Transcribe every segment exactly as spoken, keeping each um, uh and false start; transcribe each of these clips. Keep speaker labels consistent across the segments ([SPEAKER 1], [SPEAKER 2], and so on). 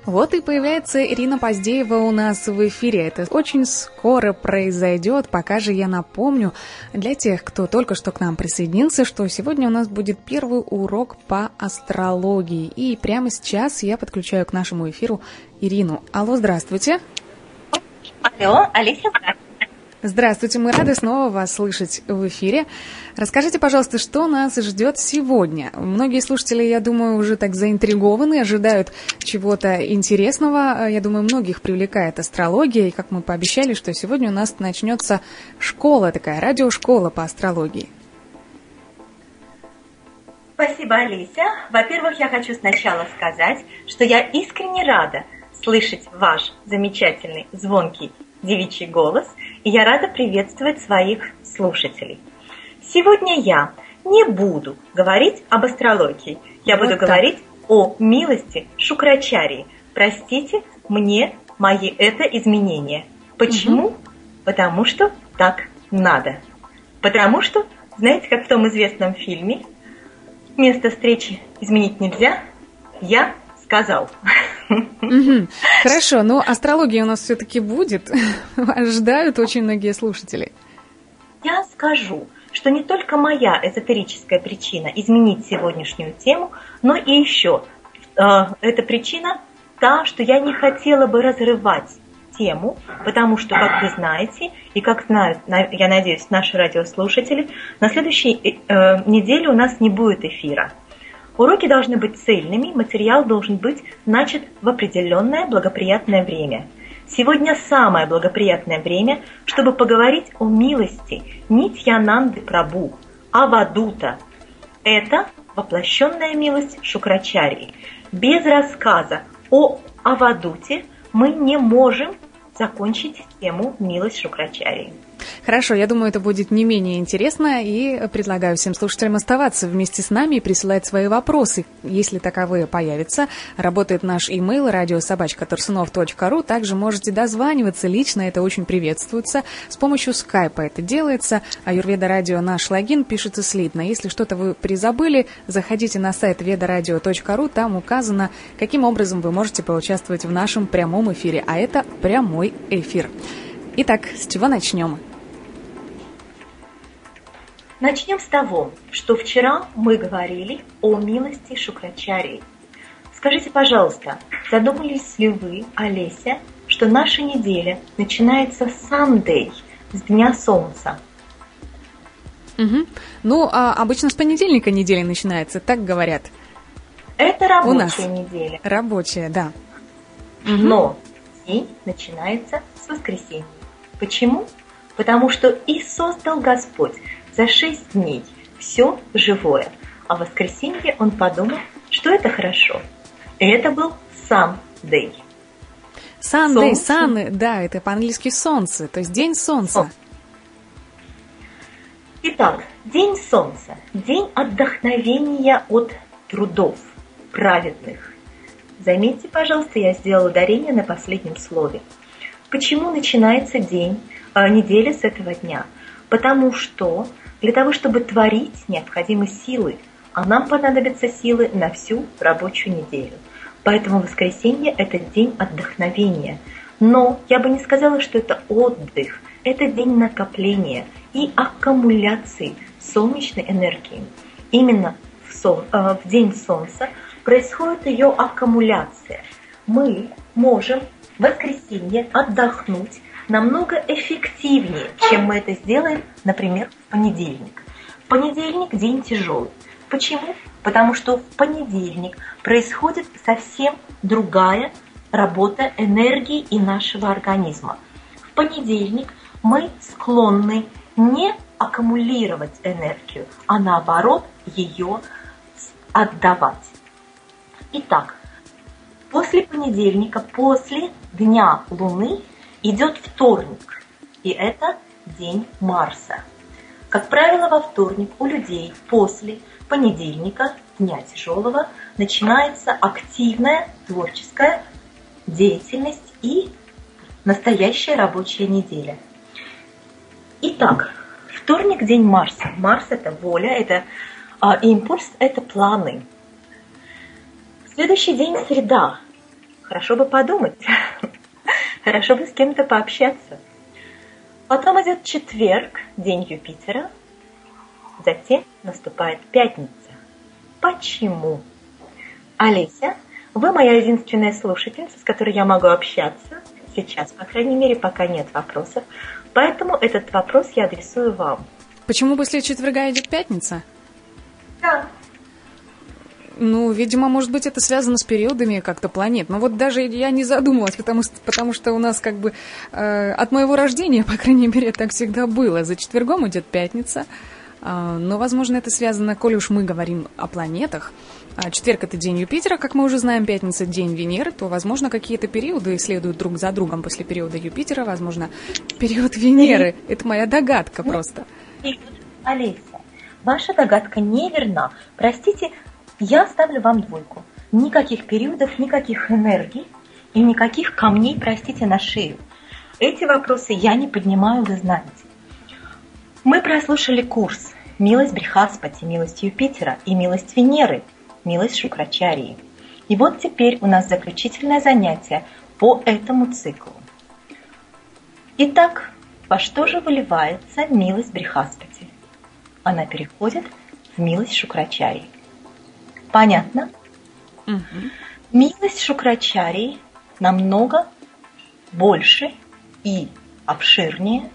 [SPEAKER 1] Вот и появляется Ирина Поздеева у нас в эфире. Это очень скоро произойдет. Пока же я напомню для тех, кто только что к нам присоединился, что сегодня у нас будет первый урок по астрологии. И прямо сейчас я подключаю к нашему эфиру Ирину. Алло, здравствуйте.
[SPEAKER 2] Алло, Олеся, здравствуйте.
[SPEAKER 1] Здравствуйте, мы рады снова вас слышать в эфире. Расскажите, пожалуйста, что нас ждет сегодня? Многие слушатели, я думаю, уже так заинтригованы, ожидают чего-то интересного. Я думаю, многих привлекает астрология, и как мы пообещали, что сегодня у нас начнется школа такая, радиошкола по астрологии.
[SPEAKER 2] Спасибо, Олеся. Во-первых, я хочу сначала сказать, что я искренне рада слышать ваш замечательный, звонкий девичий голос, и я рада приветствовать своих слушателей. Сегодня я не буду говорить об астрологии, я
[SPEAKER 1] вот
[SPEAKER 2] буду
[SPEAKER 1] так.
[SPEAKER 2] говорить о милости Шукрачарьи. Простите мне мои это изменения. Почему? Угу. Потому что так надо. Потому что, знаете, как в том известном фильме, место встречи изменить нельзя, я сказал.
[SPEAKER 1] Угу. Хорошо, но астрология у нас все-таки будет. Ждают очень многие слушатели.
[SPEAKER 2] Я скажу, что не только моя эзотерическая причина изменить сегодняшнюю тему, но и еще э, эта причина та, что я не хотела бы разрывать тему, потому что, как вы знаете, и как знают, я надеюсь, наши радиослушатели, на следующей э, неделе у нас не будет эфира. Уроки должны быть цельными, материал должен быть начат в определенное благоприятное время. Сегодня самое благоприятное время, чтобы поговорить о милости Нитьянанды Прабху, Авадута. Это воплощенная милость Шукрачарьи. Без рассказа о Авадуте мы не можем закончить тему милость Шукрачарьи.
[SPEAKER 1] Хорошо, я думаю, это будет не менее интересно, и предлагаю всем слушателям оставаться вместе с нами и присылать свои вопросы, если таковые появятся. Работает наш имейл радио собака торсунов точка ру, также можете дозваниваться лично, это очень приветствуется. С помощью скайпа это делается, Аюрведа Радио наш логин пишется слитно. Если что-то вы призабыли, заходите на сайт ведарадио точка ру, там указано, каким образом вы можете поучаствовать в нашем прямом эфире, а это прямой эфир. Итак, с чего начнем?
[SPEAKER 2] Начнем с того, что вчера мы говорили о милости Шукрачарьи. Скажите, пожалуйста, задумались ли вы, Олеся, что наша неделя начинается с Sunday, с Дня Солнца?
[SPEAKER 1] Угу. Ну, а обычно с понедельника неделя начинается, так говорят.
[SPEAKER 2] Это рабочая
[SPEAKER 1] у нас
[SPEAKER 2] неделя.
[SPEAKER 1] Рабочая, да.
[SPEAKER 2] Но день начинается с воскресенья. Почему? Потому что и создал Господь за шесть дней все живое. А в воскресенье он подумал, что это хорошо. И это был Sunday.
[SPEAKER 1] Sunday, sun, да, это по-английски солнце, то есть день солнца.
[SPEAKER 2] Итак, день солнца, день отдохновения от трудов праведных. Заметьте, пожалуйста, я сделала ударение на последнем слове. Почему начинается день, э, неделя с этого дня? Потому что для того, чтобы творить, необходимы силы, а нам понадобятся силы на всю рабочую неделю. Поэтому воскресенье – это день отдохновения. Но я бы не сказала, что это отдых. Это день накопления и аккумуляции солнечной энергии. Именно в, сол, э, в день солнца происходит ее аккумуляция. Мы можем в воскресенье отдохнуть намного эффективнее, чем мы это сделаем, например, в понедельник. В понедельник день тяжелый. Почему? Потому что в понедельник происходит совсем другая работа энергии и нашего организма. В понедельник мы склонны не аккумулировать энергию, а наоборот ее отдавать. Итак, после понедельника, после Дня Луны идет вторник, и это день Марса. Как правило, во вторник у людей после понедельника, дня тяжелого, начинается активная творческая деятельность и настоящая рабочая неделя. Итак, вторник – день Марса. Марс – это воля, это а, импульс, это планы. Следующий день – среда. Хорошо бы подумать. Хорошо бы с кем-то пообщаться. Потом идет четверг, день Юпитера. Затем наступает пятница. Почему? Олеся, вы моя единственная слушательница, с которой я могу общаться. Сейчас, по крайней мере, пока нет вопросов. Поэтому этот вопрос я адресую вам.
[SPEAKER 1] Почему после четверга идет пятница?
[SPEAKER 2] Да.
[SPEAKER 1] Ну, видимо, может быть, это связано с периодами как-то планет. Но вот даже я не задумалась, потому что, потому что у нас как бы э, от моего рождения, по крайней мере, так всегда было. За четвергом идет пятница. Э, но, возможно, это связано, коли уж мы говорим о планетах. А четверг – это день Юпитера, как мы уже знаем, пятница – день Венеры, то, возможно, какие-то периоды следуют друг за другом после периода Юпитера, возможно, период Венеры. Это моя догадка просто.
[SPEAKER 2] Олеся, ваша догадка неверна. Простите, я ставлю вам двойку. Никаких периодов, никаких энергий и никаких камней, простите, на шею. Эти вопросы я не поднимаю, вы знаете. Мы прослушали курс «Милость Брихаспати», «Милость Юпитера» и «Милость Венеры», «Милость Шукрачарьи». И вот теперь у нас заключительное занятие по этому циклу. Итак, во что же выливается милость Брихаспати? Она переходит в милость Шукрачарьи. Понятно?
[SPEAKER 1] Угу.
[SPEAKER 2] Милость Шукрачарьи намного больше и обширнее,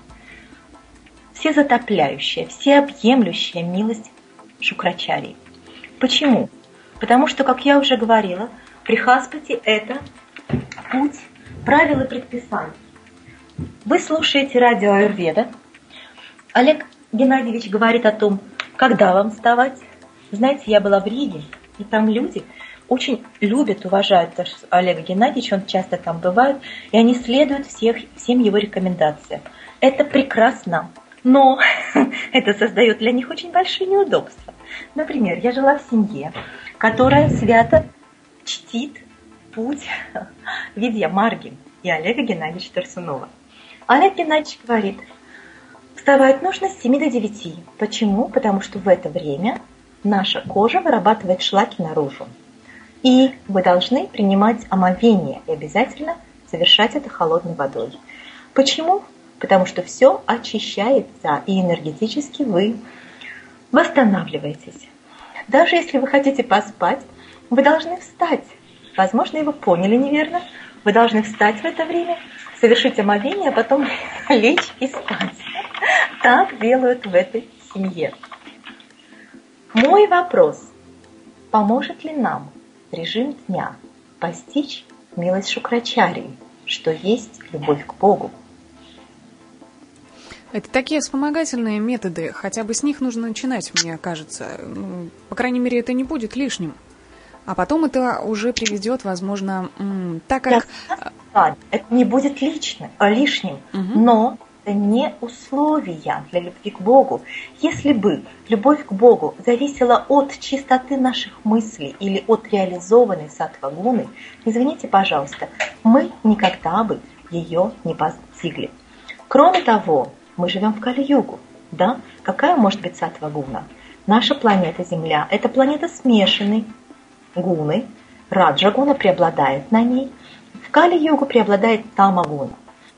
[SPEAKER 2] всезатопляющая, всеобъемлющая милость Шукрачарьи. Почему? Потому что, как я уже говорила, Брихаспати – это путь, правила и предписания. Вы слушаете радио Аюрведа. Олег Геннадьевич говорит о том, когда вам вставать. Знаете, я была в Риге, и там люди очень любят, уважают Олега Геннадьевича, он часто там бывает, и они следуют всех, всем его рекомендациям. Это прекрасно, но это создает для них очень большие неудобства. Например, я жила в семье, которая свято чтит путь Видья Марги и Олега Геннадьевича Тарсунова. Олег Геннадьевич говорит, вставать нужно с семи до девяти. Почему? Потому что в это время наша кожа вырабатывает шлаки наружу. И вы должны принимать омовение и обязательно совершать это холодной водой. Почему? Потому что все очищается, и энергетически вы восстанавливаетесь. Даже если вы хотите поспать, вы должны встать. Возможно, и вы поняли неверно. Вы должны встать в это время, совершить омовение, а потом лечь и спать. Так делают в этой семье. Мой вопрос. Поможет ли нам режим дня постичь милость Шукрачарьи, что есть любовь к Богу?
[SPEAKER 1] Это такие вспомогательные методы, хотя бы с них нужно начинать, мне кажется. Ну, по крайней мере, это не будет лишним. А потом это уже приведет, возможно, м- так как...
[SPEAKER 2] Да, это не будет лично, лишним, угу. Но это не условия для любви к Богу. Если бы любовь к Богу зависела от чистоты наших мыслей или от реализованной саттва-гуны, извините, пожалуйста, мы никогда бы ее не постигли. Кроме того, мы живем в Кали-югу, да? Какая может быть саттва-гуна? Наша планета Земля – это планета смешанной гуны. Раджа-гуна преобладает на ней. В Кали-югу преобладает тама-гуна.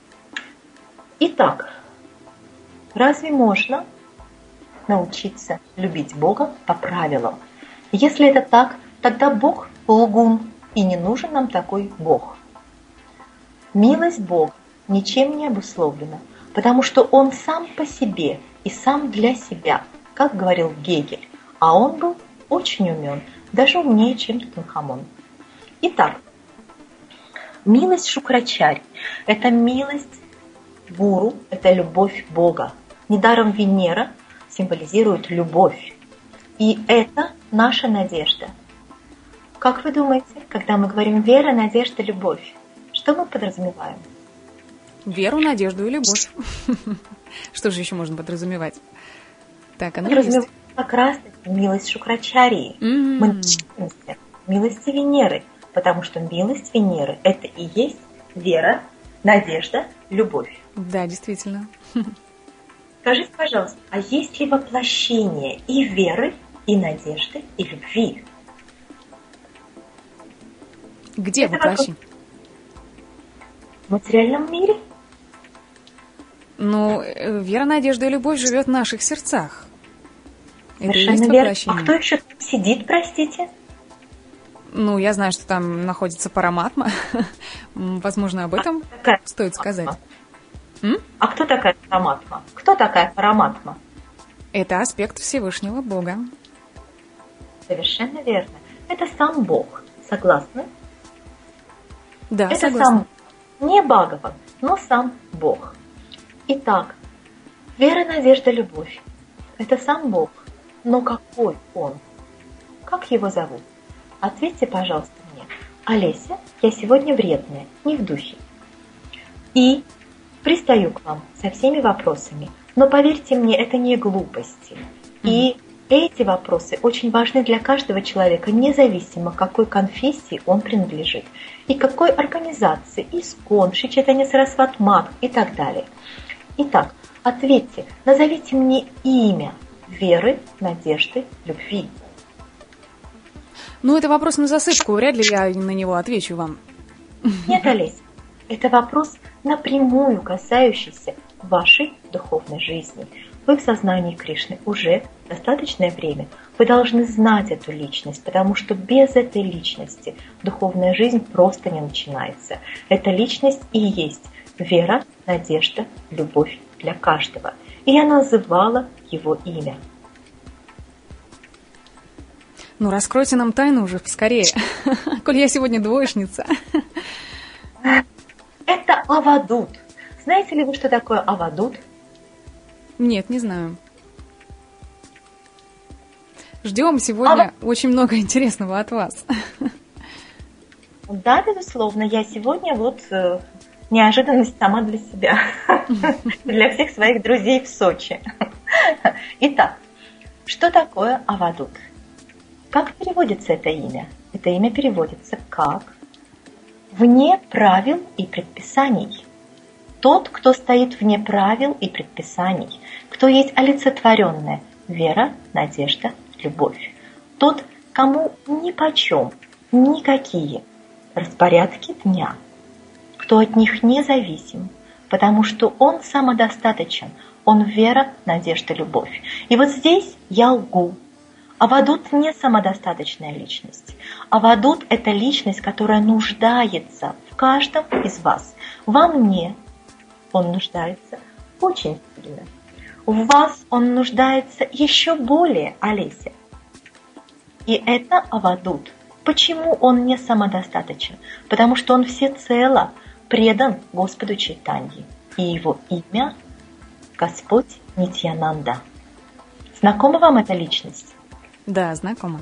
[SPEAKER 2] Итак, разве можно научиться любить Бога по правилам? Если это так, тогда Бог – лгун, и не нужен нам такой Бог. Милость Бога ничем не обусловлена, потому что Он сам по себе и сам для себя, как говорил Гегель, а он был очень умен, даже умнее, чем Тутанхамон. Итак, милость Шукрачарьи – это милость гуру, это любовь Бога. Недаром Венера символизирует любовь. И это наша надежда. Как вы думаете, когда мы говорим вера, надежда, любовь, что мы подразумеваем?
[SPEAKER 1] Веру, надежду и любовь. Что же еще можно подразумевать? Так, оно
[SPEAKER 2] есть. Как раз милость Шукрачарьи.
[SPEAKER 1] Mm-hmm.
[SPEAKER 2] Мы начинаемся милости Венеры, потому что милость Венеры – это и есть вера, надежда, любовь.
[SPEAKER 1] Да, действительно.
[SPEAKER 2] Скажите, пожалуйста, а есть ли воплощение и веры, и надежды, и любви?
[SPEAKER 1] Где
[SPEAKER 2] это
[SPEAKER 1] воплощение?
[SPEAKER 2] В материальном мире?
[SPEAKER 1] Ну, вера, надежда и любовь живет в наших сердцах.
[SPEAKER 2] Совершенно верно. А кто еще там сидит, простите?
[SPEAKER 1] Ну, я знаю, что там находится Параматма. Возможно, об этом а стоит сказать.
[SPEAKER 2] М? А кто такая Параматма? Кто такая Параматма?
[SPEAKER 1] Это аспект Всевышнего Бога.
[SPEAKER 2] Совершенно верно. Это сам Бог. Согласны?
[SPEAKER 1] Да,
[SPEAKER 2] это
[SPEAKER 1] согласна.
[SPEAKER 2] Сам, не Бхагаван, но сам Бог. Итак, вера, надежда, любовь. Это сам Бог. Но какой Он? Как его зовут? Ответьте, пожалуйста, мне. Олеся, я сегодня вредная, не в духе. И пристаю к вам со всеми вопросами. Но поверьте мне, это не глупости. И эти вопросы очень важны для каждого человека, независимо, к какой конфессии он принадлежит. И какой организации, Искон, Шри Чайтанья Сарасвати Мат и так далее. Итак, ответьте, назовите мне имя веры, надежды, любви.
[SPEAKER 1] Ну, это вопрос на засыпку, вряд ли я на него отвечу вам.
[SPEAKER 2] Нет, Олеся, это вопрос напрямую касающийся вашей духовной жизни. Вы в сознании Кришны уже достаточное время. Вы должны знать эту личность, потому что без этой личности духовная жизнь просто не начинается. Эта личность и есть вера, надежда, любовь для каждого. И я называла его имя.
[SPEAKER 1] Ну, раскройте нам тайну уже поскорее, коль я сегодня двоечница.
[SPEAKER 2] Это Авадут. Знаете ли вы, что такое Авадут?
[SPEAKER 1] Нет, не знаю. Ждем сегодня а... очень много интересного от вас.
[SPEAKER 2] Да, безусловно. Я сегодня вот э, неожиданность сама для себя. Для всех своих друзей в Сочи. Итак, что такое Авадут? Как переводится это имя? Это имя переводится как «вне правил и предписаний». Тот, кто стоит вне правил и предписаний, кто есть олицетворенная вера, надежда, любовь. Тот, кому нипочем никакие распорядки дня, кто от них независим, потому что он самодостаточен, он вера, надежда, любовь. И вот здесь я лгу. Авадут не самодостаточная личность. Авадут – это личность, которая нуждается в каждом из вас. Во мне он нуждается очень сильно. В вас он нуждается еще более, Олеся. И это Авадут. Почему он не самодостаточен? Потому что он всецело предан Господу Чайтанье. И его имя – Господь Нитьянанда. Знакома вам эта личность?
[SPEAKER 1] Да, знакома.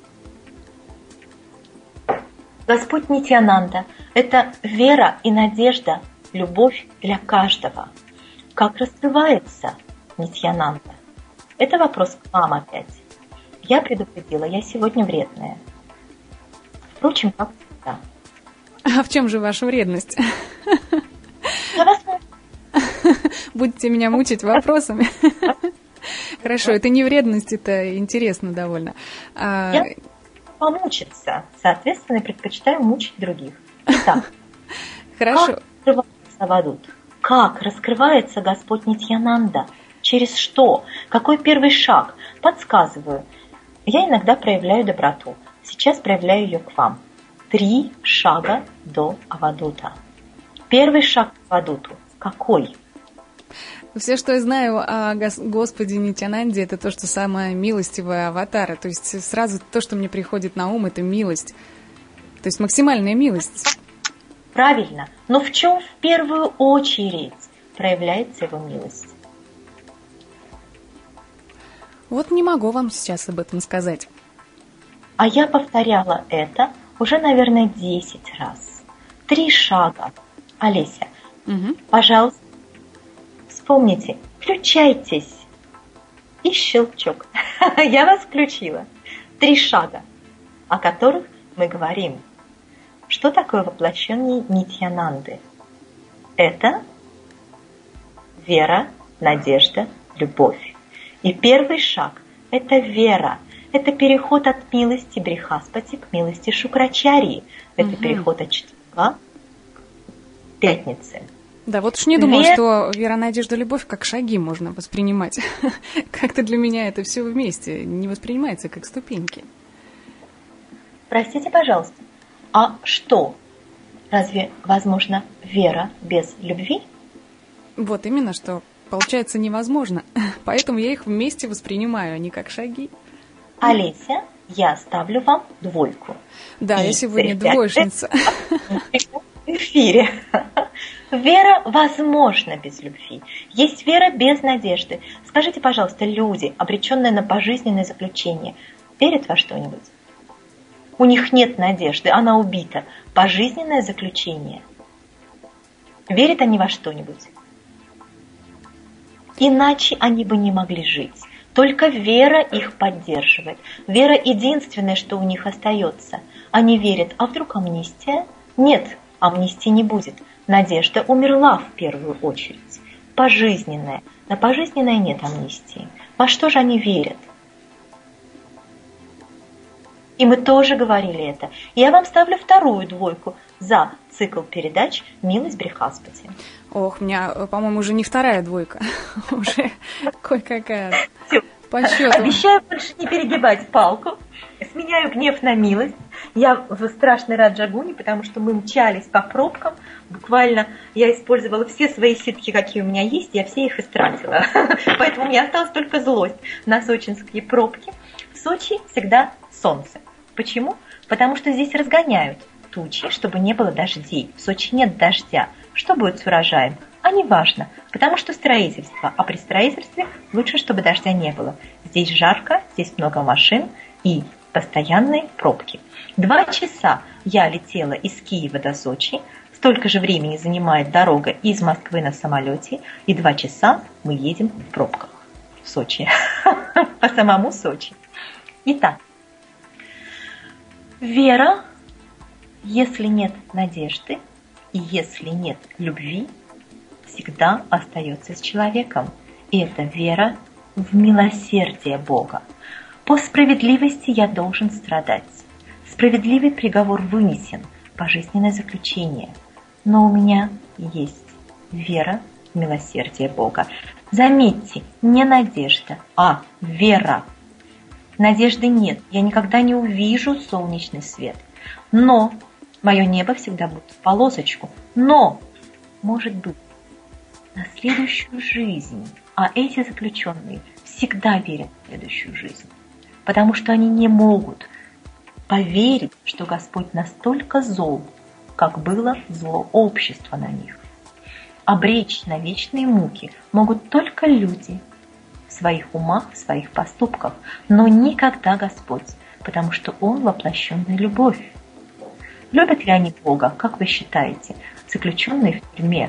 [SPEAKER 2] Господь Нитьянанда – это вера и надежда, любовь для каждого. Как раскрывается Нитьянанда? Это вопрос к вам опять. Я предупредила, я сегодня вредная. Впрочем, как всегда.
[SPEAKER 1] А в чем же ваша вредность?
[SPEAKER 2] Я вас...
[SPEAKER 1] Будете меня мучить вопросами? Хорошо, это не вредность, это интересно довольно.
[SPEAKER 2] Я помучиться, соответственно, предпочитаю мучить других. Итак,
[SPEAKER 1] хорошо.
[SPEAKER 2] Как раскрывается Авадут? Как раскрывается Господь Нитьянанда? Через что? Какой первый шаг? Подсказываю. Я иногда проявляю доброту. Сейчас проявляю ее к вам. Три шага до Авадута. Первый шаг к Авадуту. Какой?
[SPEAKER 1] Все, что я знаю о Господе Нитьянанде, это то, что самая милостивая аватара. То есть сразу то, что мне приходит на ум, это милость. То есть максимальная милость.
[SPEAKER 2] Правильно. Но в чем в первую очередь проявляется его милость?
[SPEAKER 1] Вот не могу вам сейчас об этом сказать.
[SPEAKER 2] А я повторяла это уже, наверное, десять раз. Три шага. Олеся, угу. Пожалуйста, вспомните, включайтесь. И щелчок. Я вас включила. Три шага, о которых мы говорим. Что такое воплощение Нитьянанды? Это вера, надежда, любовь. И первый шаг – это вера. Это переход от милости Брихаспати к милости Шукрачарьи. Это угу. переход от четверга к пятницы.
[SPEAKER 1] Да, вот уж не думала,
[SPEAKER 2] Вера...
[SPEAKER 1] что вера, надежда, любовь как шаги можно воспринимать. Как-то для меня это все вместе не воспринимается как ступеньки.
[SPEAKER 2] Простите, пожалуйста, а что? Разве возможна вера без любви?
[SPEAKER 1] Вот именно, что получается невозможно. Поэтому я их вместе воспринимаю, а не как шаги.
[SPEAKER 2] Олеся, я ставлю вам двойку.
[SPEAKER 1] Да,
[SPEAKER 2] И
[SPEAKER 1] я сегодня
[SPEAKER 2] ребята,
[SPEAKER 1] двоечница.
[SPEAKER 2] В эфире. Вера возможна без любви. Есть вера без надежды. Скажите, пожалуйста, люди, обреченные на пожизненное заключение, верят во что-нибудь? У них нет надежды, она убита. Пожизненное заключение. Верят они во что-нибудь? Иначе они бы не могли жить. Только вера их поддерживает. Вера единственное, что у них остается. Они верят, а вдруг амнистия? Нет, амнистии не будет. Надежда умерла в первую очередь. Пожизненная. На пожизненное нет амнистии. Во что же они верят? И мы тоже говорили это. Я вам ставлю вторую двойку за цикл передач «Милость Брехаспати».
[SPEAKER 1] Ох, у меня, по-моему, уже не вторая двойка. Уже кое-какая по счету.
[SPEAKER 2] Обещаю больше не перегибать палку. Сменяю гнев на милость. Я в страшной Раджагуне, потому что мы мчались по пробкам. Буквально я использовала все свои ситки, какие у меня есть, я все их истратила. Поэтому у меня осталась только злость на сочинские пробки. В Сочи всегда солнце. Почему? Потому что здесь разгоняют тучи, чтобы не было дождей. В Сочи нет дождя. Что будет с урожаем? А не важно, потому что строительство. А при строительстве лучше, чтобы дождя не было. Здесь жарко, здесь много машин и постоянные пробки. Два часа я летела из Киева до Сочи. Столько же времени занимает дорога из Москвы на самолете. И два часа мы едем в пробках в Сочи. По самому Сочи. Итак, вера, если нет надежды и если нет любви, всегда остается с человеком. И это вера в милосердие Бога. По справедливости я должен страдать. Справедливый приговор вынесен, пожизненное заключение. Но у меня есть вера в милосердие Бога. Заметьте, не надежда, а вера. Надежды нет, я никогда не увижу солнечный свет. Но мое небо всегда будет в полосочку. Но, может быть, на следующую жизнь. А эти заключенные всегда верят в следующую жизнь. Потому что они не могут поверить, что Господь настолько зол, как было зло общества на них. Обречь на вечные муки могут только люди в своих умах, в своих поступках, но никогда Господь, потому что Он воплощенная любовь. Любят ли они Бога, как вы считаете, заключенные в тюрьме?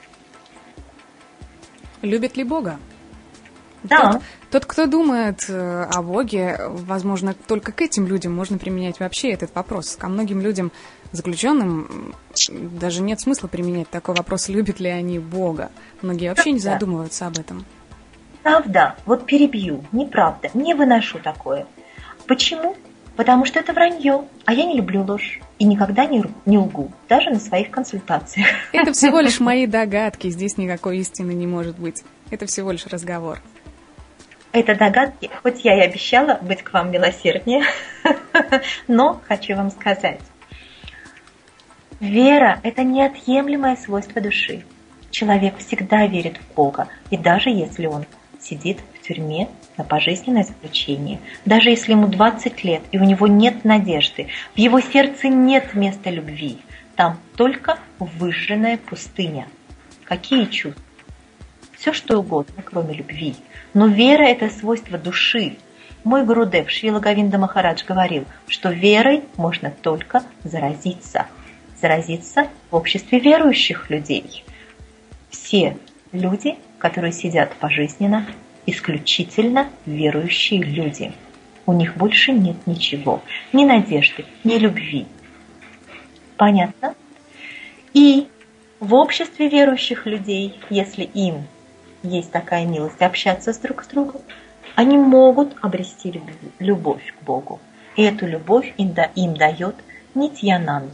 [SPEAKER 1] Любят ли Бога?
[SPEAKER 2] Да.
[SPEAKER 1] Тот, тот, кто думает о Боге, возможно, только к этим людям можно применять вообще этот вопрос. Ко многим людям, заключенным, даже нет смысла применять такой вопрос, любят ли они Бога. Многие вообще не задумываются об этом.
[SPEAKER 2] Правда, вот перебью, неправда, не выношу такое. Почему? Потому что это вранье, а я не люблю ложь и никогда не, не лгу, даже на своих консультациях.
[SPEAKER 1] Это всего лишь мои догадки, здесь никакой истины не может быть. Это всего лишь разговор.
[SPEAKER 2] Это догадки, хоть я и обещала быть к вам милосерднее, но хочу вам сказать. Вера – это неотъемлемое свойство души. Человек всегда верит в Бога, и даже если он сидит в тюрьме на пожизненное заключение, даже если ему двадцать лет, и у него нет надежды, в его сердце нет места любви, там только выжженная пустыня. Какие чувства? Все что угодно, кроме любви. Но вера – это свойство души. Мой Гурудев Шрила Говинда Махарадж говорил, что верой можно только заразиться. Заразиться в обществе верующих людей. Все люди, которые сидят пожизненно, исключительно верующие люди. У них больше нет ничего, ни надежды, ни любви. Понятно? И в обществе верующих людей, если им есть такая милость общаться с друг с другом, они могут обрести любовь к Богу. И эту любовь им, да, им дает Нитьянанда.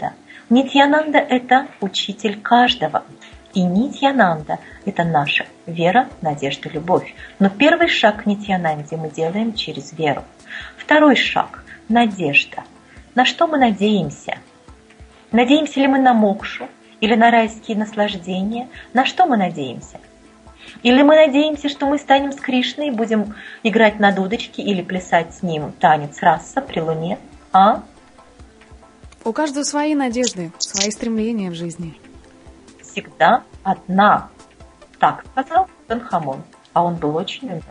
[SPEAKER 2] Нитьянанда – это учитель каждого. И Нитьянанда – это наша вера, надежда, любовь. Но первый шаг к Нитьянанде мы делаем через веру. Второй шаг – надежда. На что мы надеемся? Надеемся ли мы на мокшу или на райские наслаждения? На что мы надеемся? Или мы надеемся, что мы станем с Кришной и будем играть на дудочке или плясать с ним танец раса при луне? А?
[SPEAKER 1] У каждого свои надежды, свои стремления в жизни.
[SPEAKER 2] Всегда одна. Так сказал Тутанхамон, а он был очень умен.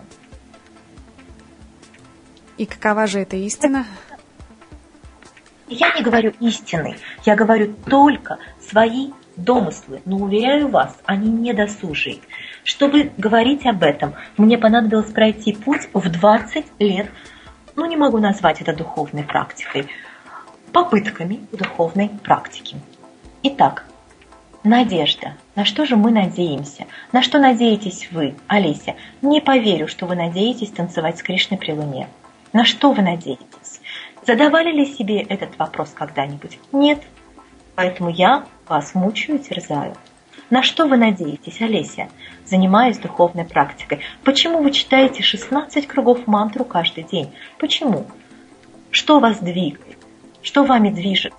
[SPEAKER 1] И какова же эта истина?
[SPEAKER 2] Я не говорю истины, я говорю только свои домыслы, но уверяю вас, они не досужие. Чтобы говорить об этом, мне понадобилось пройти путь в двадцать лет, ну не могу назвать это духовной практикой, попытками духовной практики. Итак, надежда. На что же мы надеемся? На что надеетесь вы, Олеся? Не поверю, что вы надеетесь танцевать с Кришной при луне. На что вы надеетесь? Задавали ли себе этот вопрос когда-нибудь? Нет. Поэтому я вас мучаю и терзаю. На что вы надеетесь, Олеся, занимаясь духовной практикой? Почему вы читаете шестнадцать кругов мантру каждый день? Почему? Что вас двигает? Что вами движет?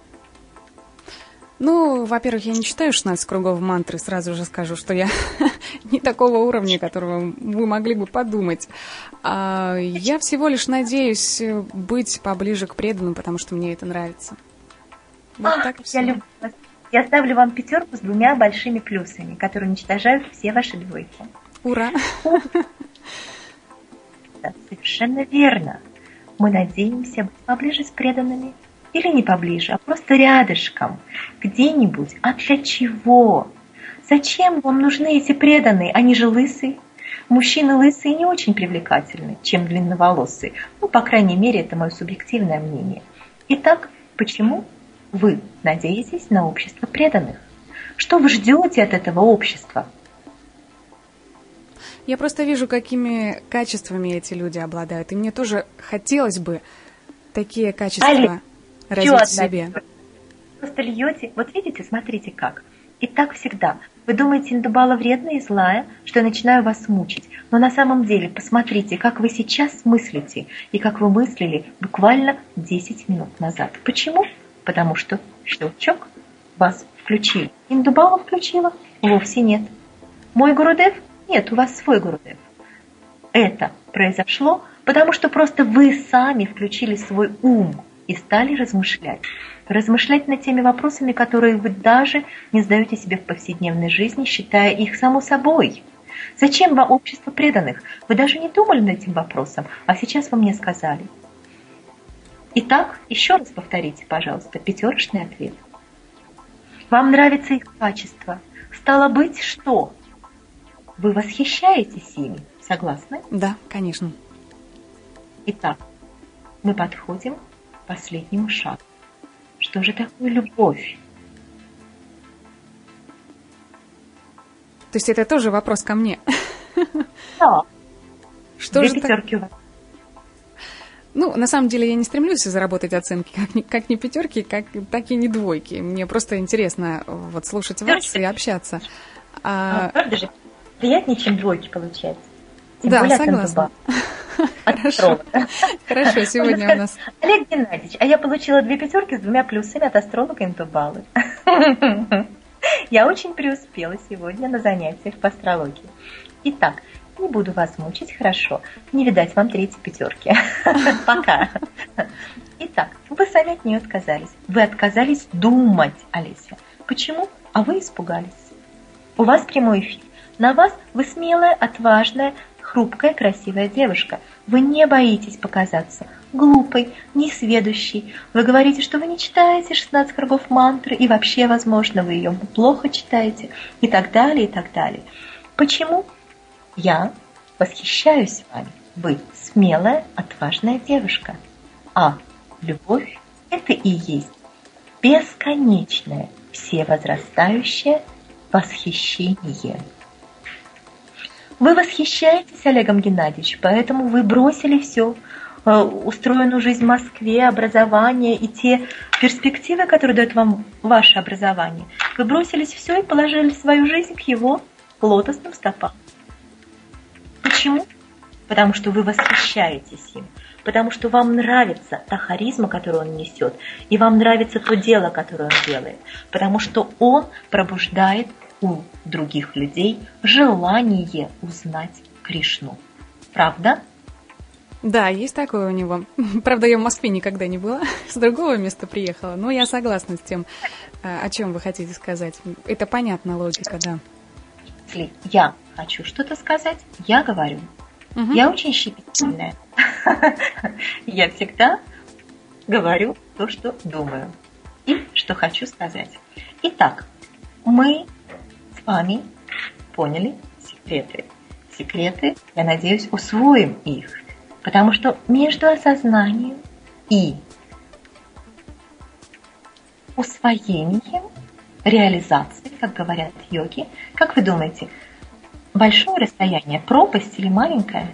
[SPEAKER 1] Ну, во-первых, я не читаю шестнадцать кругов мантры, сразу же скажу, что я не такого уровня, которого вы могли бы подумать. А я всего лишь надеюсь быть поближе к преданным, потому что мне это нравится. Вот
[SPEAKER 2] Ах,
[SPEAKER 1] так
[SPEAKER 2] я люблю вас. Я ставлю вам пятерку с двумя большими плюсами, которые уничтожают все ваши двойки.
[SPEAKER 1] Ура!
[SPEAKER 2] Да, совершенно верно. Мы надеемся быть поближе с преданными. Или не поближе, а просто рядышком, где-нибудь. А для чего? Зачем вам нужны эти преданные? Они же лысые. Мужчины лысые не очень привлекательны, чем длинноволосые. Ну, по крайней мере, это мое субъективное мнение. Итак, почему вы надеетесь на общество преданных? Что вы ждете от этого общества?
[SPEAKER 1] Я просто вижу, какими качествами эти люди обладают. И мне тоже хотелось бы такие качества...
[SPEAKER 2] Али.
[SPEAKER 1] Развить в себе.
[SPEAKER 2] Просто льете. Вот видите, смотрите как. И так всегда. Вы думаете, Индубала вредная и злая, что я начинаю вас мучить. Но на самом деле, посмотрите, как вы сейчас мыслите, и как вы мыслили буквально десять минут назад. Почему? Потому что щелчок вас включили. Индубала включила? Вовсе нет. Мой Гурудев? Нет, у вас свой Гурудев. Это произошло, потому что просто вы сами включили свой ум и стали размышлять. Размышлять над теми вопросами, которые вы даже не задаете себе в повседневной жизни, считая их само собой. Зачем вам общество преданных? Вы даже не думали над этим вопросом, а сейчас вы мне сказали. Итак, еще раз повторите, пожалуйста, пятерочный ответ. Вам нравится их качество. Стало быть, что? Вы восхищаетесь ими. Согласны?
[SPEAKER 1] Да, конечно.
[SPEAKER 2] Итак, мы подходим к последнему шагу. Что же такое любовь?
[SPEAKER 1] То есть это тоже вопрос ко мне?
[SPEAKER 2] Да.
[SPEAKER 1] Что
[SPEAKER 2] Две
[SPEAKER 1] же
[SPEAKER 2] пятерки
[SPEAKER 1] так...
[SPEAKER 2] у вас.
[SPEAKER 1] Ну, на самом деле я не стремлюсь заработать оценки, как ни, как ни пятерки, как, так и не двойки. Мне просто интересно вот слушать вас и общаться.
[SPEAKER 2] А, правда же? Приятнее, чем двойки получается. Тем
[SPEAKER 1] да,
[SPEAKER 2] более
[SPEAKER 1] согласна. Хорошо. Хорошо, сегодня у нас...
[SPEAKER 2] Олег Геннадьевич, а я получила две пятерки с двумя плюсами от астролога Интубалы. Я очень преуспела сегодня на занятиях по астрологии. Итак, не буду вас мучить, хорошо. Не видать вам третьей пятерки. Пока. Итак, вы сами от нее отказались. Вы отказались думать, Олеся. Почему? А вы испугались. У вас прямой эфир. На вас вы смелая, отважная, хрупкая, красивая девушка. Вы не боитесь показаться глупой, несведущей. Вы говорите, что вы не читаете шестнадцать кругов мантры, и вообще, возможно, вы ее плохо читаете, и так далее, и так далее. Почему? Я восхищаюсь вами. Вы смелая, отважная девушка. А любовь – это и есть бесконечное, всевозрастающее восхищение. Вы восхищаетесь Олегом Геннадьевичем, поэтому вы бросили все. устроенную жизнь в Москве, образование и те перспективы, которые дает вам ваше образование. Вы бросились все и положили свою жизнь к его лотосным стопам. Почему? Потому что вы восхищаетесь им, потому что вам нравится та харизма, которую он несет, и вам нравится то дело, которое он делает, потому что он пробуждает у других людей желание узнать Кришну. Правда?
[SPEAKER 1] Да, есть такое у него. Правда, я в Москве никогда не была, с другого места приехала, но я согласна с тем, о чем вы хотите сказать. Это понятна логика, да.
[SPEAKER 2] Если я хочу что-то сказать, я говорю. Угу. Я очень щепетильная. Я всегда говорю то, что думаю и что хочу сказать. Итак, мы с вами поняли секреты. Секреты, я надеюсь, усвоим их. Потому что между осознанием и усвоением, реализацией, как говорят йоги, как вы думаете, большое расстояние, пропасть или маленькая?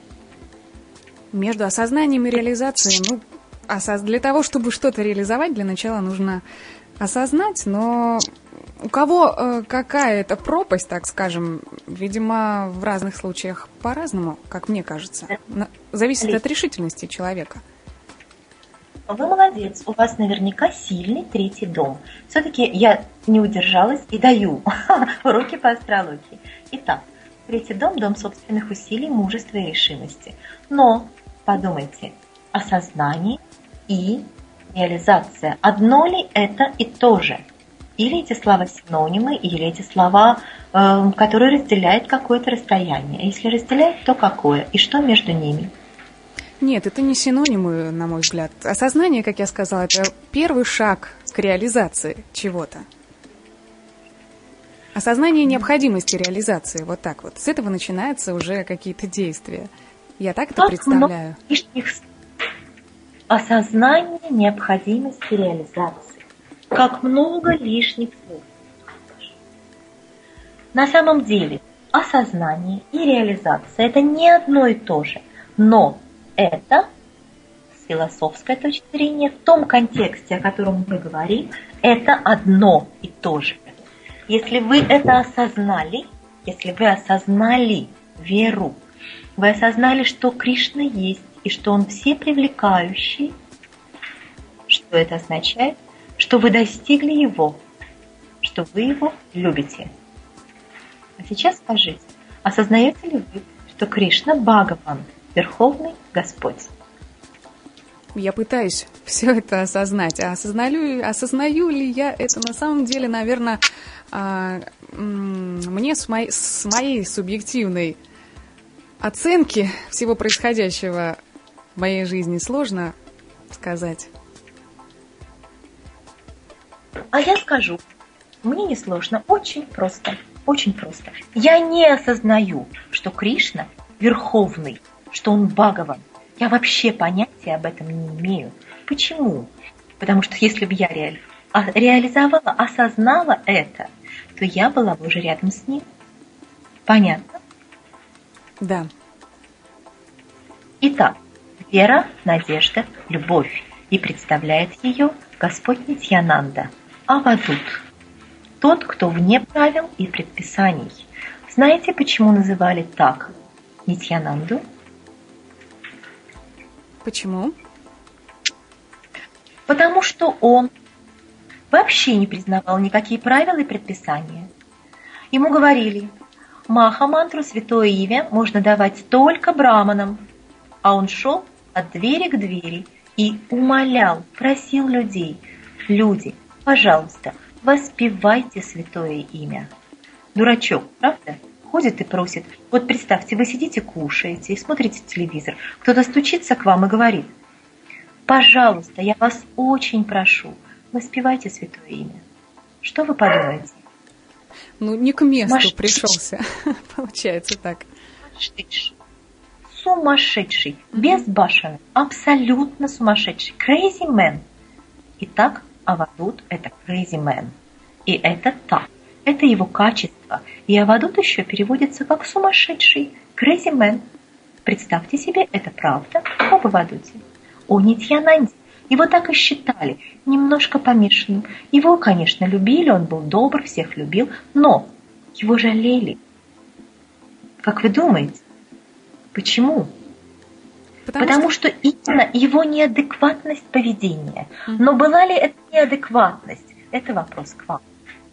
[SPEAKER 1] Между осознанием и реализацией, ну, осоз... для того, чтобы что-то реализовать, для начала нужно осознать, но у кого э, какая-то пропасть, так скажем, видимо, в разных случаях по-разному, как мне кажется. На... Зависит от решительности человека.
[SPEAKER 2] Вы молодец, у вас наверняка сильный третий дом. Все-таки я не удержалась и даю уроки по астрологии. Итак, третий дом – дом собственных усилий, мужества и решимости. Но подумайте, осознание и реализация. Одно ли это и то же? Или эти слова синонимы, или эти слова, э, которые разделяют какое-то расстояние. Если разделяют, то какое? И что между ними?
[SPEAKER 1] Нет, это не синонимы, на мой взгляд. Осознание, как я сказала, это первый шаг к реализации чего-то. Осознание необходимости реализации, вот так вот. С этого начинаются уже какие-то действия. Я так это представляю.
[SPEAKER 2] Осознание необходимости реализации. Как много лишних слов. На самом деле, осознание и реализация – это не одно и то же. Но это, с философской точки зрения, в том контексте, о котором мы говорим, это одно и то же. Если вы это осознали, если вы осознали веру, вы осознали, что Кришна есть и что Он всепривлекающий, что это означает? Что вы достигли Его, что вы Его любите. А сейчас скажите, осознаете ли вы, что Кришна Бхагаван, Верховный Господь?
[SPEAKER 1] Я пытаюсь все это осознать. А осознаю, осознаю ли я это на самом деле, наверное, мне с моей, с моей субъективной оценки всего происходящего в моей жизни сложно сказать.
[SPEAKER 2] А я скажу, мне несложно, очень просто, очень просто. Я не осознаю, что Кришна Верховный, что Он Бхагаван. Я вообще понятия об этом не имею. Почему? Потому что если бы я реали... реализовала, осознала это, то я была бы уже рядом с Ним. Понятно?
[SPEAKER 1] Да.
[SPEAKER 2] Итак, вера, надежда, любовь. И представляет ее Господь Нитьянанда, Авадут. Тот, кто вне правил и предписаний. Знаете, почему называли так Нитьянанду?
[SPEAKER 1] Почему?
[SPEAKER 2] Потому что он вообще не признавал никакие правила и предписания. Ему говорили, Маха-мантру, святое имя, можно давать только браманам. А он шел от двери к двери и умолял, просил людей, люди, пожалуйста, воспевайте святое имя. Дурачок, правда? Ходит и просит. Вот представьте, вы сидите, кушаете и смотрите телевизор. Кто-то стучится к вам и говорит, пожалуйста, я вас очень прошу, воспевайте святое имя. Что вы подумаете?
[SPEAKER 1] Ну, не к месту Маш... пришелся, получается так.
[SPEAKER 2] Сумасшедший, безбашенный, абсолютно сумасшедший, crazy man. Итак, Авадут – это crazy man. И это так. Это его качество. И Авадут еще переводится как сумасшедший, crazy man. Представьте себе, это правда. об Авадуте? О Нитьянанде. Его так и считали, немножко помешанным. Его, конечно, любили, он был добр, всех любил, но его жалели. Как вы думаете? Почему? Потому, Потому что... что именно его неадекватность поведения. Mm-hmm. Но была ли это неадекватность? Это вопрос к вам.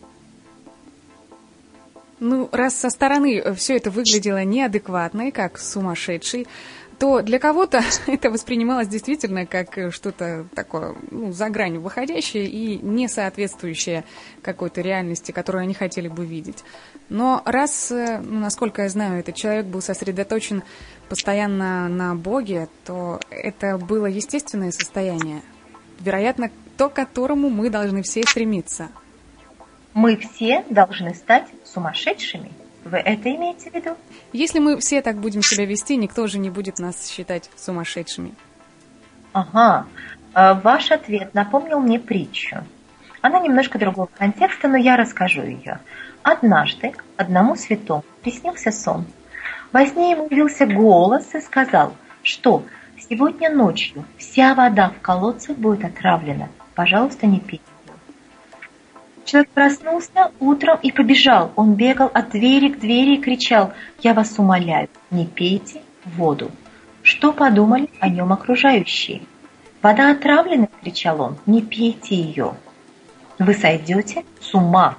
[SPEAKER 1] Ну, раз со стороны все это выглядело неадекватно и как сумасшедший, то для кого-то это воспринималось действительно как что-то такое, ну, за гранью выходящее и не соответствующее какой-то реальности, которую они хотели бы видеть. Но раз, ну, насколько я знаю, этот человек был сосредоточен постоянно на Боге, то это было естественное состояние, вероятно, то, к которому мы должны все стремиться.
[SPEAKER 2] Мы все должны стать сумасшедшими. Вы это имеете в виду?
[SPEAKER 1] Если мы все так будем себя вести, никто же не будет нас считать сумасшедшими.
[SPEAKER 2] Ага. Ваш ответ напомнил мне притчу. Она немножко другого контекста, но я расскажу ее. Однажды одному святому приснился сон. Во сне ему явился голос и сказал, что сегодня ночью вся вода в колодцах будет отравлена. Пожалуйста, не пейте. Человек проснулся утром и побежал. Он бегал от двери к двери и кричал: «Я вас умоляю, не пейте воду». Что подумали о нем окружающие? «Вода отравлена», — кричал он, — «не пейте ее. Вы сойдете с ума».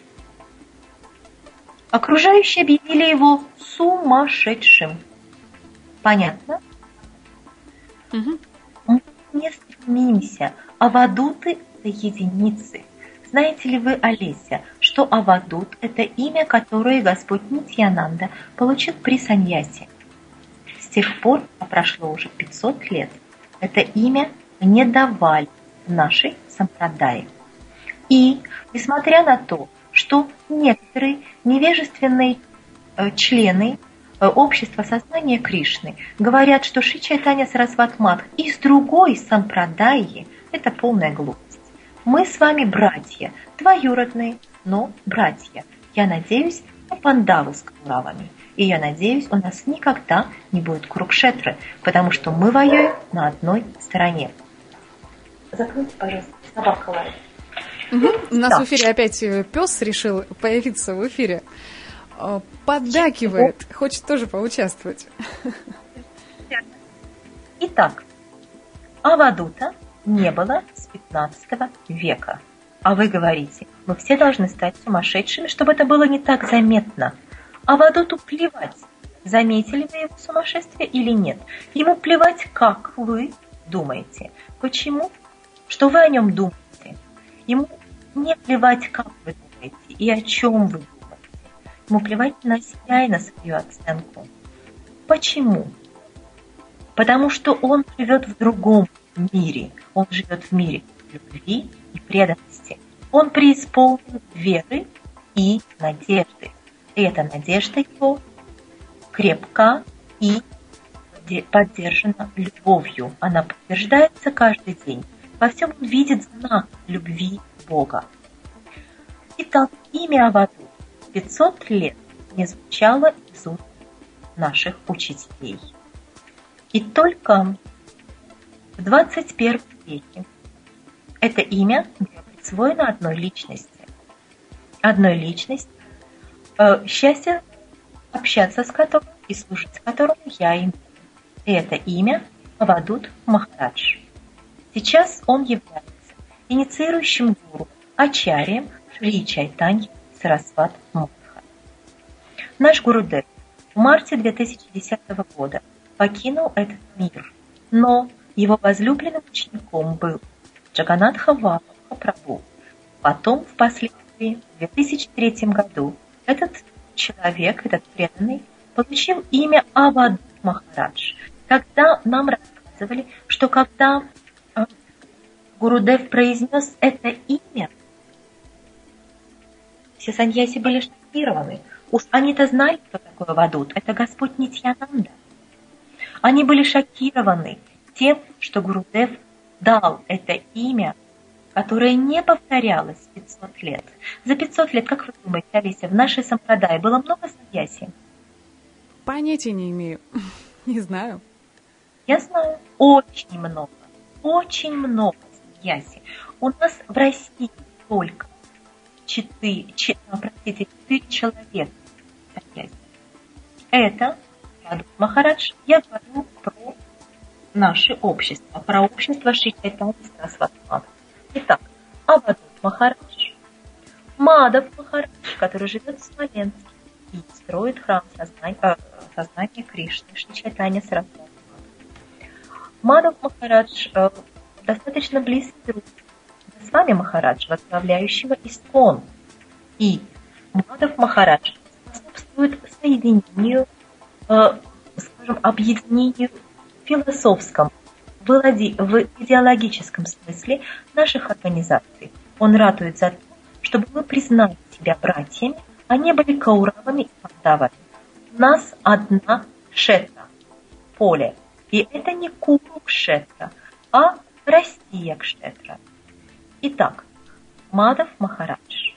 [SPEAKER 2] Окружающие объявили его сумасшедшим. Понятно?
[SPEAKER 1] Угу.
[SPEAKER 2] Мы не стремимся, а авадуты — это единицы. Знаете ли вы, Олеся, что Авадут – это имя, которое Господь Нитьянанда получил при саньясе? С тех пор, а прошло уже пятьсот лет, это имя не давали в нашей сампрадае. И, несмотря на то, что некоторые невежественные э, члены э, общества сознания Кришны говорят, что Шри Чайтанья Сарасвати Мадх из другой сампрадаи – это полная глупость. Мы с вами братья, двоюродные, но братья. Я надеюсь на Пандаву с Кауравами. И я надеюсь, у нас никогда не будет Курукшетры, потому что мы воюем на одной стороне. Закройте, пожалуйста, собака лает.
[SPEAKER 1] Угу. У нас да. В эфире опять пес решил появиться в эфире. Поддакивает, хочет тоже поучаствовать.
[SPEAKER 2] Итак, Авадута не было с пятнадцатого века. А вы говорите, мы все должны стать сумасшедшими, чтобы это было не так заметно. Авадуту плевать, заметили вы его сумасшествие или нет. Ему плевать, как вы думаете. Почему? Что вы о нем думаете. Ему не плевать, как вы думаете и о чем вы думаете. Ему плевать на себя и на свою оценку. Почему? Потому что он живет в другом мире. Он живет в мире любви и преданности. Он преисполнен веры и надежды. И эта надежда его крепка и поддержана любовью. Она подтверждается каждый день. Во всем он видит знак любви Бога. Итак, имя Авадут пятьсот лет не звучало из уст наших учителей. И только в двадцать первом веке это имя было присвоено одной личности. Одной личности, э, счастье общаться с которым и служить с которым я имею. И это имя Авадут Махарадж. Сейчас он является инициирующим гуру, ачарьем Шри Чайтаньи Сарасвати Мадха. Наш Гурудев в марте две тысячи десятого года покинул этот мир, но его возлюбленным учеником был Джаганатха Махапрабху. Потом, впоследствии, в две тысячи третьем году, этот человек, этот преданный, получил имя Авадут Махарадж. Когда нам рассказывали, что когда э, Гурудев произнес это имя, все саньяси были шокированы. Уж они-то знали, кто такой Авадут. Это Господь Нитьянанда. Они были шокированы тем, что Гурудев дал это имя, которое не повторялось пятьсот лет. За пятьсот лет, как вы думаете, Алися, в нашей сампрадае было много саньяси?
[SPEAKER 1] Понятия не имею. Не знаю.
[SPEAKER 2] Я знаю, очень много, очень много саньяси. У нас в России только четыре, простите, четыре человека саньяси. Это Авадут Махарадж. Я говорю про наше общество, про общество Шри Чайтаньи Сарасвати Мадхава. Итак, Авадут Махарадж, Мадхав Махарадж, который живет в Смоленске и строит храм сознания, э, сознания Кришны, Шри Чайтаньи Сарасвати Мадхава. Мадхав Махарадж э, достаточно близкий друг с вами Махарадж, возглавляющего Искон. И Мадхав Махарадж способствует соединению, э, скажем, объединению в философском, в идеологическом смысле наших организаций. Он ратует за то, чтобы мы признали себя братьями, а не были кауравами и пандавами. У нас одна кшетра, поле. И это не Куру кшетра, а Россия кшетра. Итак, Мадхав Махарадж,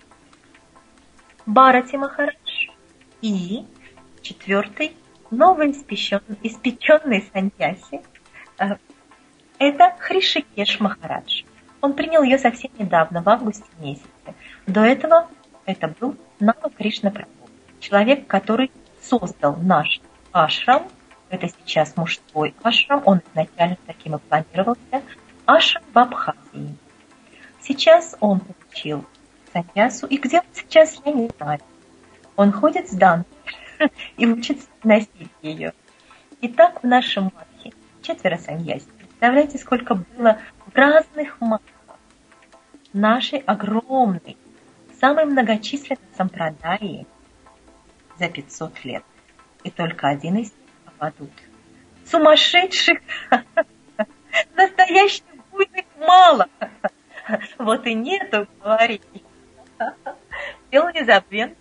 [SPEAKER 2] Бхарати Махарадж и четвертый новоиспеченный испеченный саньяси э, это Хришикеш Махарадж. Он принял ее совсем недавно, в августе месяце. До этого это был Нава Кришна Прабху, человек, который создал наш ашрам. Это сейчас мужской ашрам, он изначально таким и планировался. Ашрам в Абхазии. Сейчас он получил саньясу, и где он сейчас, я не знаю. Он ходит с данной и учится носить ее. Итак, в нашем матхе четверо саньяси. Представляете, сколько было разных матхов. Нашей огромной, самой многочисленной сампрадаи за пятьсот лет. И только один из них Авадут. Сумасшедших, настоящих буйных мало. Вот и нету, говорить. Дело незабвенное.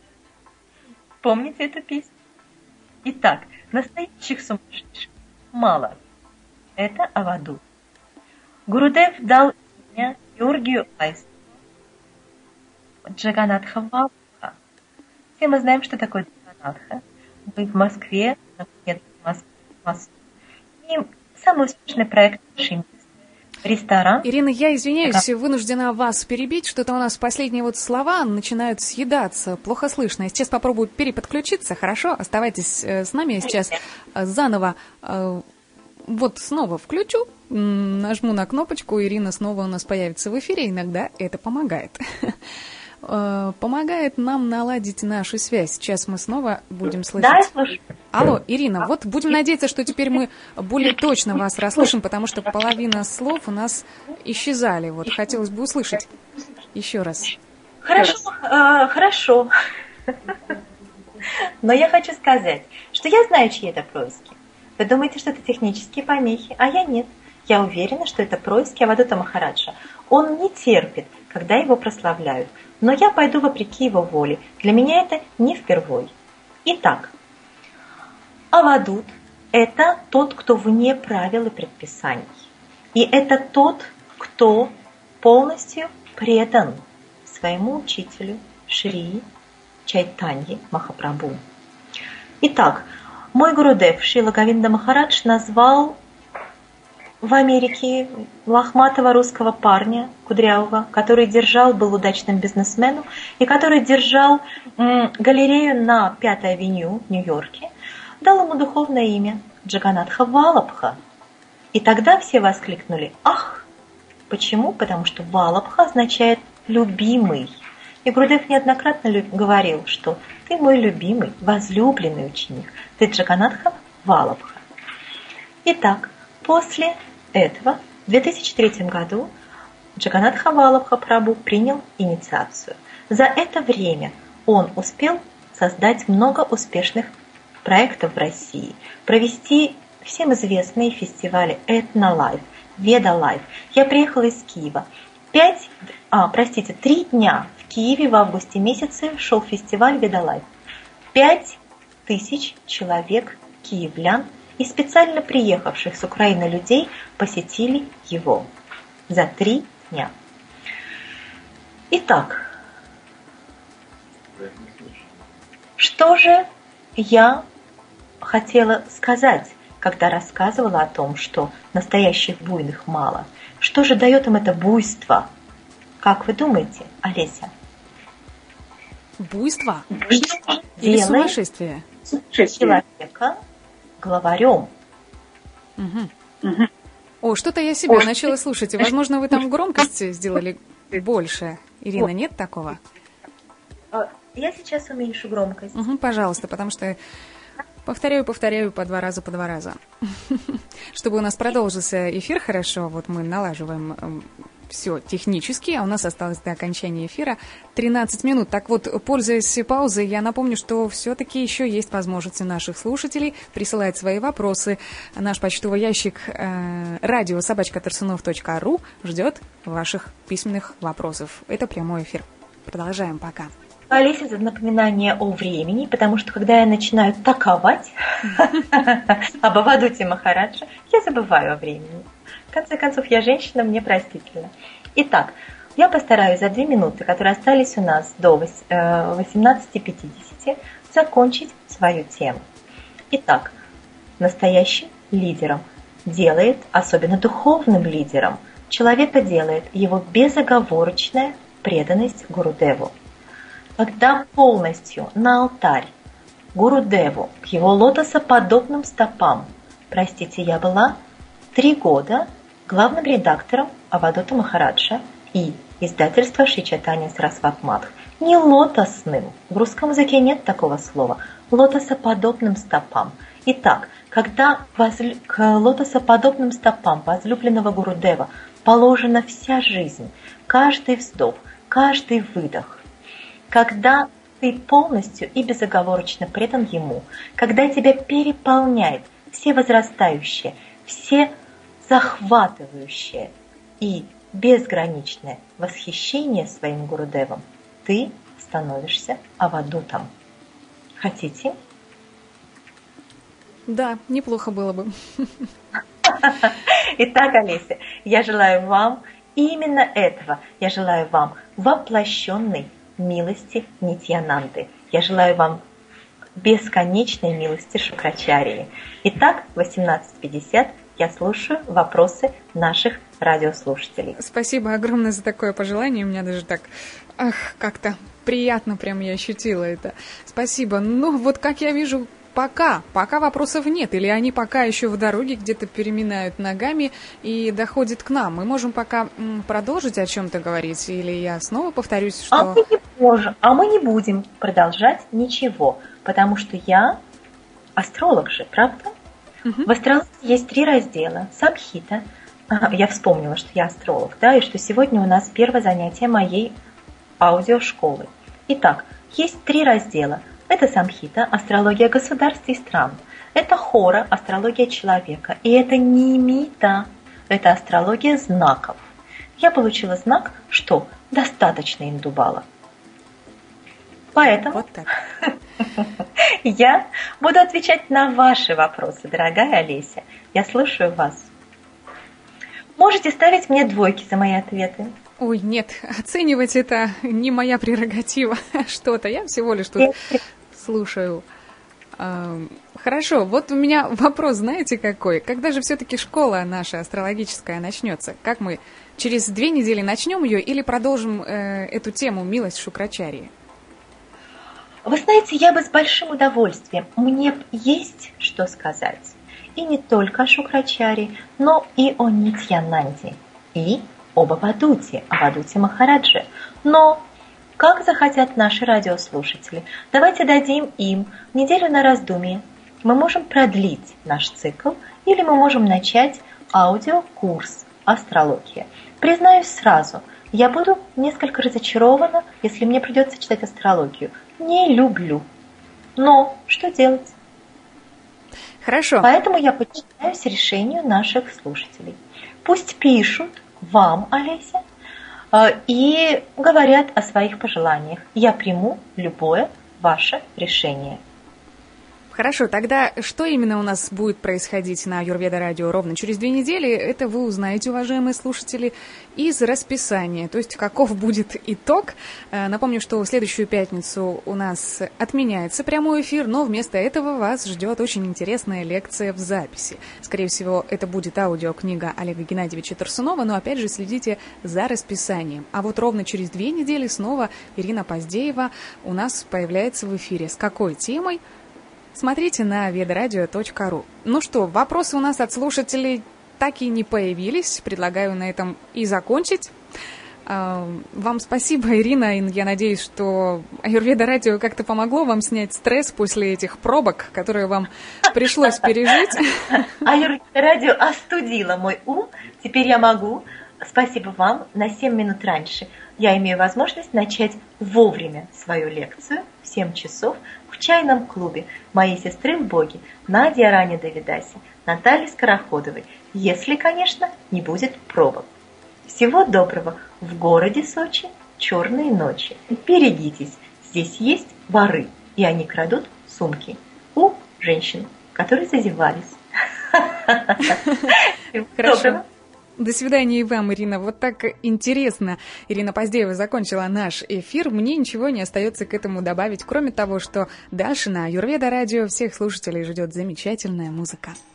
[SPEAKER 2] Помните эту песню? Итак, настоящих сумасшедших мало. Это Авадут. Гурудев дал имя Георгию Айсу Джаганатха Валабха. Все мы знаем, что такое Джаганатха. Мы в Москве, нет, в Москве, в Москве. И самый успешный проект нашей местной. Ресторан.
[SPEAKER 1] Ирина, я извиняюсь, да. Вынуждена вас перебить. Что-то у нас последние вот слова начинают съедаться. Плохо слышно. Я сейчас попробую переподключиться. Хорошо? Оставайтесь с нами. Я сейчас заново вот снова включу, нажму на кнопочку. Ирина снова у нас появится в эфире. Иногда это помогает. Помогает нам наладить нашу связь. Сейчас мы снова будем слышать.
[SPEAKER 2] Да, слушаю.
[SPEAKER 1] Алло, Ирина, вот будем надеяться, что теперь мы более точно вас расслышим, потому что половина слов у нас исчезали. Вот хотелось бы услышать еще раз.
[SPEAKER 2] Хорошо, э, хорошо. Но я хочу сказать, что я знаю, чьи это происки. Вы думаете, что это технические помехи, а я нет. Я уверена, что это происки Авадута Махараджа. Он не терпит, когда его прославляют. Но я пойду вопреки его воле. Для меня это не впервой. Итак, Авадут – это тот, кто вне правил и предписаний. И это тот, кто полностью предан своему учителю Шри Чайтаньи Махапрабху. Итак, мой Гурудев Шрила Говинда Махарадж назвал в Америке лохматого русского парня, кудрявого, который держал, был удачным бизнесменом, и который держал м, галерею на Пятой авеню в Нью-Йорке, дал ему духовное имя Джаганатха Валабха. И тогда все воскликнули: «Ах!» Почему? Потому что Валабха означает «любимый». И Гурудев неоднократно говорил, что «ты мой любимый, возлюбленный ученик, ты Джаганатха Валабха». Итак, после этого в две тысячи третьем году Джаганатха Валабха Прабху принял инициацию. За это время он успел создать много успешных проектов в России, провести всем известные фестивали Этно Лайф, Веда Лайф. Я приехала из Киева. Пять, а, простите, три дня в Киеве в августе месяце шел фестиваль Веда Лайф. Пять тысяч человек киевлян и специально приехавших с Украины людей посетили его за три дня. Итак, что же я хотела сказать когда рассказывала о том, что настоящих буйных мало. Что же дает им это буйство? Как вы думаете, Олеся?
[SPEAKER 1] Буйство?
[SPEAKER 2] Буйство
[SPEAKER 1] или сумасшествие?
[SPEAKER 2] Человека главарем.
[SPEAKER 1] Угу. Угу. О, что-то я себя О, начала слушать. Возможно, вы там громкость сделали больше. Ирина, нет такого?
[SPEAKER 2] Я сейчас уменьшу громкость.
[SPEAKER 1] Угу, пожалуйста, потому что повторяю, повторяю по два раза, по два раза. Чтобы у нас продолжился эфир хорошо, вот мы налаживаем все технически, а у нас осталось до окончания эфира тринадцать минут. Так вот, пользуясь паузой, я напомню, что все-таки еще есть возможность у наших слушателей присылать свои вопросы. Наш почтовый ящик э, радио собачка торсунов точка ру ждет ваших письменных вопросов. Это прямой эфир. Продолжаем пока.
[SPEAKER 2] Олеся, за напоминание о времени, потому что когда я начинаю таковать об Авадуте Махараджа, я забываю о времени. В конце концов, я женщина, мне простительно. Итак, я постараюсь за две минуты, которые остались у нас до восемнадцати пятидесяти, закончить свою тему. Итак, настоящим лидером делает, особенно духовным лидером, человека делает его безоговорочная преданность Гурудеву. Когда полностью на алтарь Гурудеву, к его лотосоподобным стопам, простите, я была три года главным редактором Авадута Махараджа и издательства Шри Чайтанья Сарасвати Мадх. Не лотосным, в русском языке нет такого слова, лотосоподобным стопам. Итак, когда возлю... к лотосоподобным стопам возлюбленного Гурудева положена вся жизнь, каждый вздох, каждый выдох, когда ты полностью и безоговорочно предан ему, когда тебя переполняет все возрастающее, все захватывающее и безграничное восхищение своим Гурудевом, ты становишься авадутом. Хотите?
[SPEAKER 1] Да, неплохо было бы.
[SPEAKER 2] Итак, Олеся, я желаю вам именно этого. Я желаю вам воплощенной милости Нитьянанды. Я желаю вам бесконечной милости Шукрачарьи. Итак, в восемнадцать пятьдесят я слушаю вопросы наших радиослушателей.
[SPEAKER 1] Спасибо огромное за такое пожелание. У меня даже так, ах, как-то приятно прям я ощутила это. Спасибо. Ну, вот как я вижу, пока, пока вопросов нет. Или они пока еще в дороге где-то переминают ногами и доходят к нам. Мы можем пока м, продолжить о чем-то говорить? Или я снова повторюсь, что...
[SPEAKER 2] А мы не можем, а мы не будем продолжать ничего, потому что я астролог же, правда? Угу. В астрологии есть три раздела. Самхита. Ага, я вспомнила, что я астролог, да, и что сегодня у нас первое занятие моей аудиошколы. Итак, есть три раздела. Это Самхита, астрология государств и стран. Это Хора, астрология человека. И это Нимита, это астрология знаков. Я получила знак, что достаточно индубала. Поэтому вот так. Я буду отвечать на ваши вопросы, дорогая Олеся. Я слушаю вас. Можете ставить мне двойки за мои ответы.
[SPEAKER 1] Ой, нет, оценивать это не моя прерогатива. Что-то, я всего лишь тут слушаю. Хорошо, вот у меня вопрос, знаете, какой? Когда же все-таки школа наша астрологическая начнется? Как мы через две недели начнем ее или продолжим э, эту тему «Милость Шукрачарьи»?
[SPEAKER 2] Вы знаете, я бы с большим удовольствием. Мне есть что сказать. И не только о Шукрачарьи, но и о Нитьянанде. И об Авадуте, Авадуте Махараджи. Но как захотят наши радиослушатели, давайте дадим им неделю на раздумье. Мы можем продлить наш цикл, или мы можем начать аудиокурс «Астрология». Признаюсь сразу, я буду несколько разочарована, если мне придется читать астрологию. Не люблю. Но что делать?
[SPEAKER 1] Хорошо.
[SPEAKER 2] Поэтому я подчиняюсь решению наших слушателей. Пусть пишут вам, Олеся, и говорят о своих пожеланиях. Я приму любое ваше решение.
[SPEAKER 1] Хорошо, тогда что именно у нас будет происходить на Аюрведа радио ровно через две недели, это вы узнаете, уважаемые слушатели, из расписания, то есть каков будет итог. Напомню, что в следующую пятницу у нас отменяется прямой эфир, но вместо этого вас ждет очень интересная лекция в записи. Скорее всего, это будет аудиокнига Олега Геннадьевича Торсунова, но опять же следите за расписанием. А вот ровно через две недели снова Ирина Поздеева у нас появляется в эфире. С какой темой? Смотрите на ведарадио точка ру. Ну что, вопросы у нас от слушателей так и не появились. Предлагаю на этом и закончить. Вам спасибо, Ирина. Я надеюсь, что Аюрведа радио как-то помогло вам снять стресс после этих пробок, которые вам пришлось пережить.
[SPEAKER 2] Аюрведа радио остудило мой ум. Теперь я могу, спасибо вам, на семь минут раньше. Я имею возможность начать вовремя свою лекцию в семь часов в чайном клубе моей сестры в Боге Нади Арани Давидаси, Натальи Скороходовой, если, конечно, не будет пробок. Всего доброго. В городе Сочи черные ночи. Берегитесь, здесь есть воры, и они крадут сумки у женщин, которые зазевались.
[SPEAKER 1] Хорошо. До свидания и вам, Ирина. Вот так интересно Ирина Поздеева закончила наш эфир. Мне ничего не остается к этому добавить, кроме того, что дальше на Аюрведа радио всех слушателей ждет замечательная музыка.